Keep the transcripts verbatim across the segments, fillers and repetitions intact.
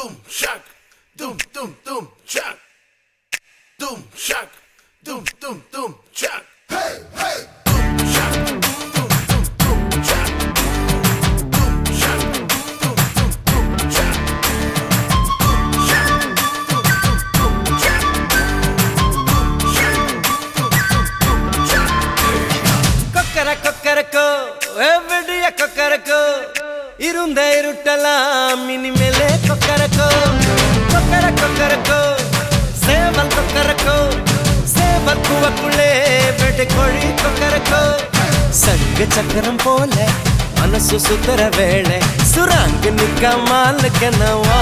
Doom shock, doom doom doom shock, doom shock, doom doom doom shock. Hey hey. Doom shock, doom doom doom shock, doom shock, doom doom doom shock, doom shock, doom doom doom shock, doom shock, doom doom doom shock. Kokkara kokkarako, everyday kokkarako. இருந்த இருட்டலாம் இனிமேலே கொக்கரக்கோ கொக்கர கொக்கரக்கோ சேவல் கொக்கரக்கோ சேவல் கூவக்குள்ளே வெட்டு கோழி கொக்கரக்கோ சங்க சக்கரம் போல மனசு சுத்தர வேளை சுராங்கு நிக்க மாலுக்கனவா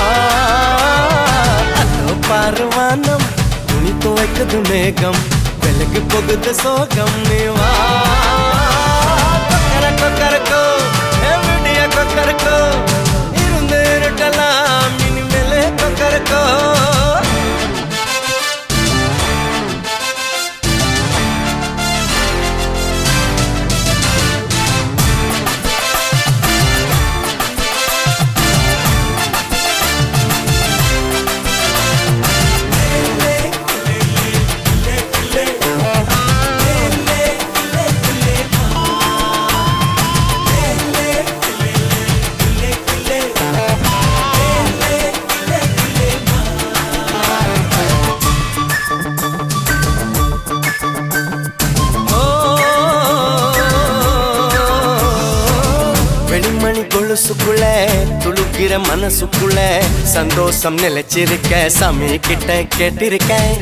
அதோ பாருவானம் துணி துவைக்குது மேகம் விலகு போகுது சோகம் நீவா கொக்கர கொக்கரக்கோ கொக்கரக்கோ இருந்து இருட்டலாம் இனிமேலே கொக்கரக்கோ கொலுசுக்குள்ள துளுக்கிற மனசுக்குள்ள சந்தோஷம் நிலைச்சிருக்க சாமி கிட்ட கேட்டிருக்கேன்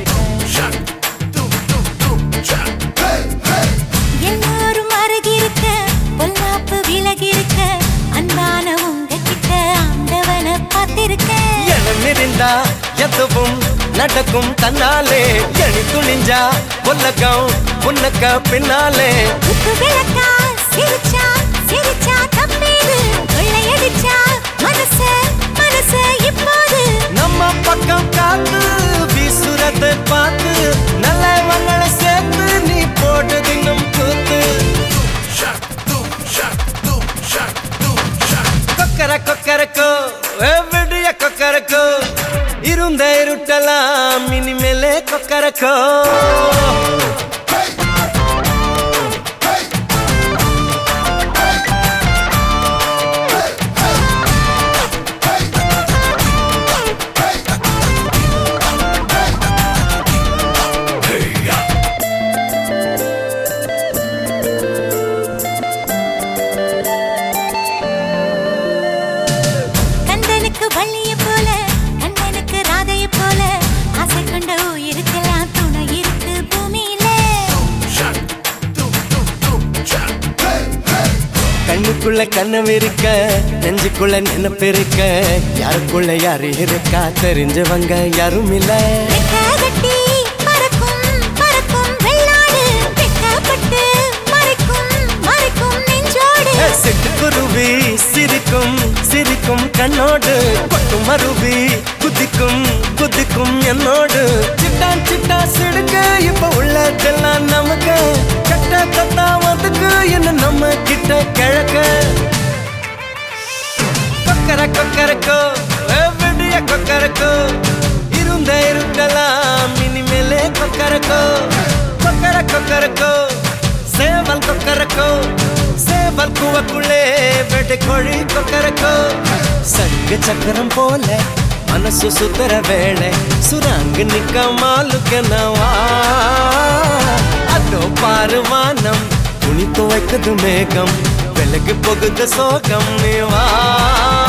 எல்லாரும் அருகிருக்க பொல்லாப்பு விலகிருக்க அன்பான உங்ககிட்ட ஆண்டவனை பார்த்திருக்க எனம் இருந்தா எதுவும் நடக்கும் தன்னாலே எணி துணிஞ்சா உலகம் உனக்க பின்னாலே விளக்கா சிரிச்சா சிரிச்சா தப்பேது கொள்ளையடிச்சா மனச மனச இப்போது நம்ம பக்கம் காத்து வீசுறத பார்த்து நல்லவங்களை சேர்த்து நீ போட்டு தின்னும் கூத்து கொக்கர கொக்கரக்கோ எவ்வளிய கொக்கரக்கோ இருந்த இருட்டலாம் இனிமேலே கொக்கரக்கோ வள்ளிய போல கண்ணனுக்கு ராதைய போல ஆசை கொண்ட உயிருக்கெல்லாம் துணை இருக்கு பூமியில கண்ணுக்குள்ள கண்ணம் இருக்க நெஞ்சுக்குள்ள நினைப்பு இருக்க யாருக்குள்ள யாரு இருக்கா தெரிஞ்சவங்க யாரும் இல்ல கட்டி பறக்கும் பறக்கும் வெள்ளாடு வெட்டப்பட்டு மறைக்கும் மறைக்கும் நெஞ்சோடு சிட்டுக்குருவி சிரிக்கும் சிரிக்கும் கண்ணோடு கொட்டும் மருவி குதிக்கும் குதிக்கும் என்னோடு சிட்டான் சிட்டா சிடுக்க இப்ப உள்ளதெல்லாம் நமக்கு கட்ட கத்தா வந்துக்கு என்ன நம்ம கிட்ட கிழக்க கொக்கர கொக்கரக்கோ எவ்வளிய கொக்கரக்கோ இருந்த இருட்டலாம் இனிமேலே கொக்கரக்கோ கொக்கர கொக்கரக்கோ சேவல் கொக்கரக்கோ சேவல் கூவக்குள்ளே வெட்டு கோழி கொக்கரக்கோ சங்க சக்கரம் போல மனசு சுத்தர வேளை சுராங்கு நிக்க மாலுக்கனவா அதோ பாருவானம் துணி துவைக்குது மேகம் விலகு போகுது சோகம் நீவா